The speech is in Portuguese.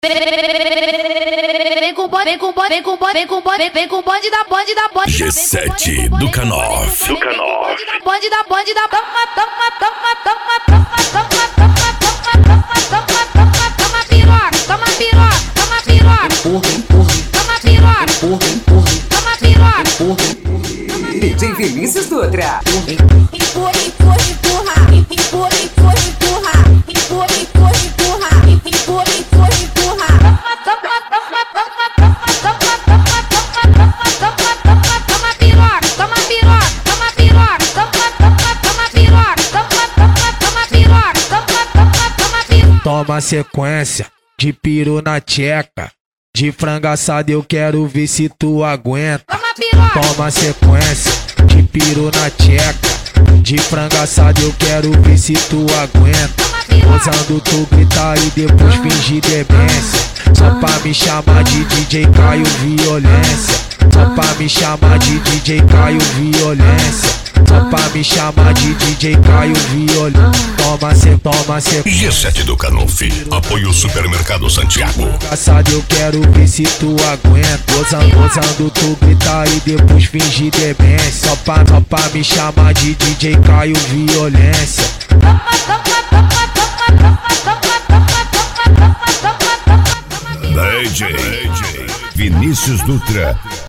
Vem com bonde da G7 do Canoff. Bonde da toma piroca, toma piroca, toma piroca. DJ Vinícius Dutra. Empurra, Toma sequência de piru na tcheca, de franga assada eu quero ver se tu aguenta. Toma sequência de piru na tcheca, de franga assada eu quero ver se tu aguenta. Usando tu gritar e depois fingir demência, só pra me chamar de DJ Caio Violência. Só pra me chamar de DJ Caio Violência. Só pra me chamar de DJ Caio Violência. Toma cê. G7 do Canoff. Apoio Supermercado Santiago. Engraçado, eu quero ver se tu aguenta. Usando tu gritar e depois fingir demência. Só pra me chamar de DJ Caio Violência. DJ Vinícius Dutra.